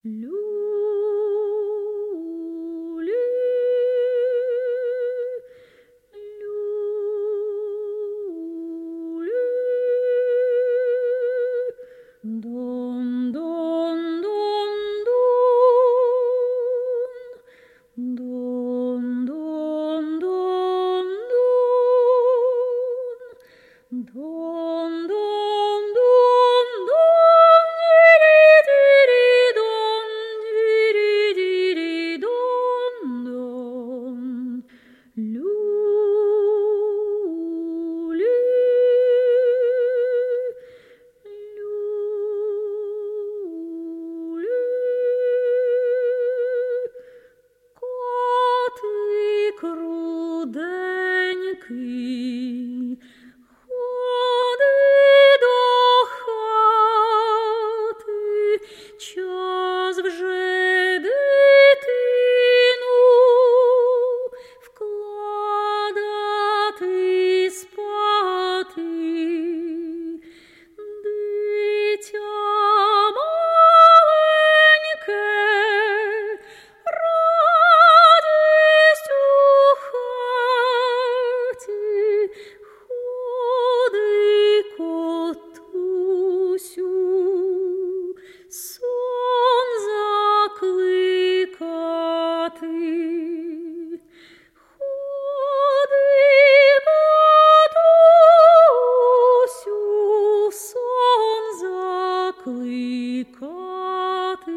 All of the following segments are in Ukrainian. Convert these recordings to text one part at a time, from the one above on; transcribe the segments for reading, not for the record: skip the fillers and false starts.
Люлю, люлю, дон, дон, дон, дон, дон, дон, дон, дон, дон, дон, дон, дон, дири-дири-дон, дири-дири-дон, дон. Люлю, люлю, котик руденький, ходи до хати, час вже дитину вкладати спати. Дитя маленьке, радість у хаті, ходи, котусю, сон закликати. Ходи, котусю, сон закликати.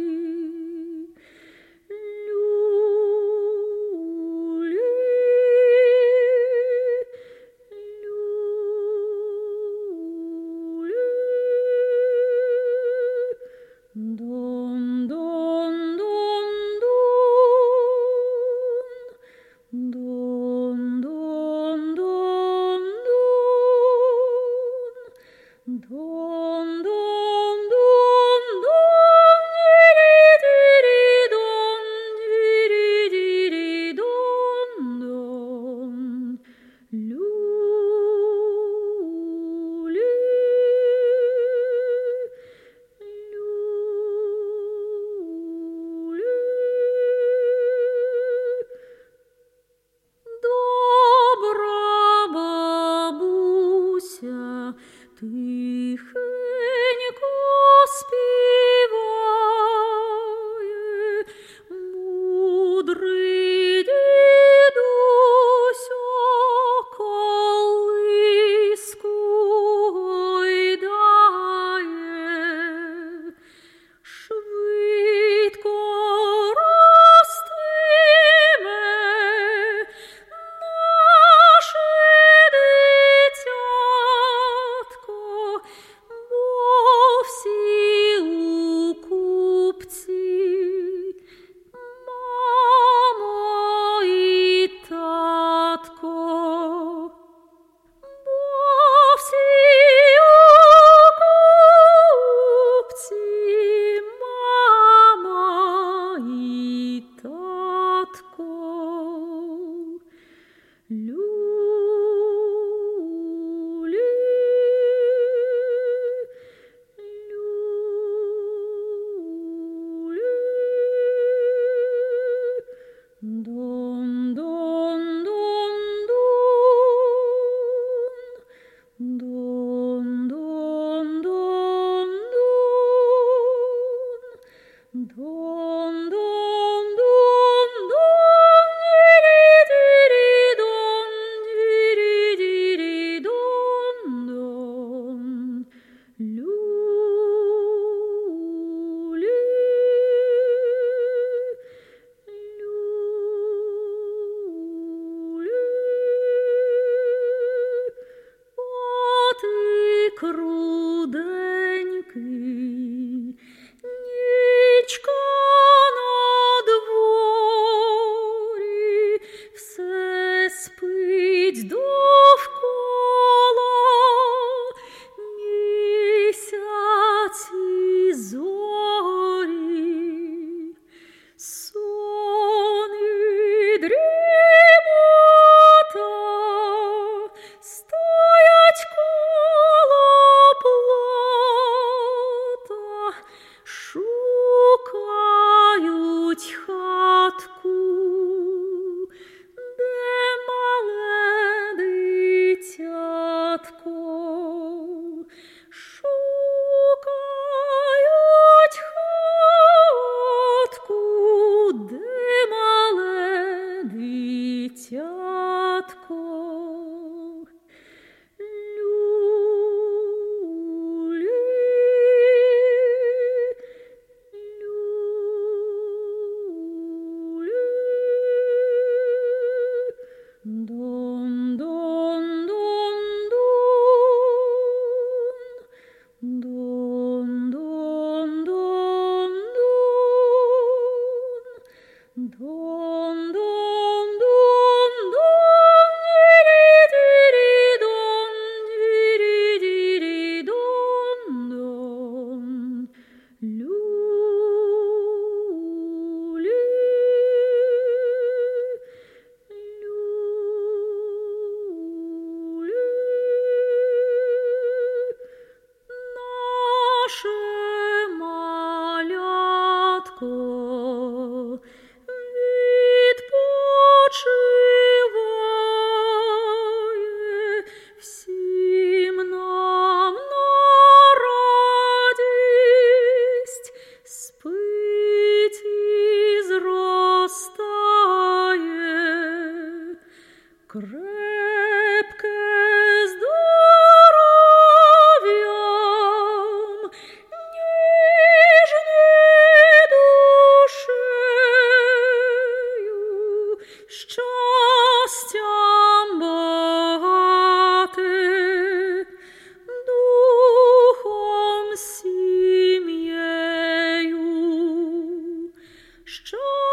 Люлю, люлю, дон, дон, дон, дон, дон, дон, дон, дон, дон, дон, дон, дон, дири-дири-дон, дири-дири-дон, дон. Люлю, люлю, добра бабуся тихенько співає, мудрий дідусь колиску гойдає. Швидко ростиме наше дитятко, бо всі у купці, мамо і татко. Бо всі у купці, мама і татко. Люлю, люлю, дон, дон, дон, дон, дон, дон, дон, дон, дон, дон, дон, дири-дири-дон, дири-дири-дон, дон. Люлю, люлю, котик руденький, нічка що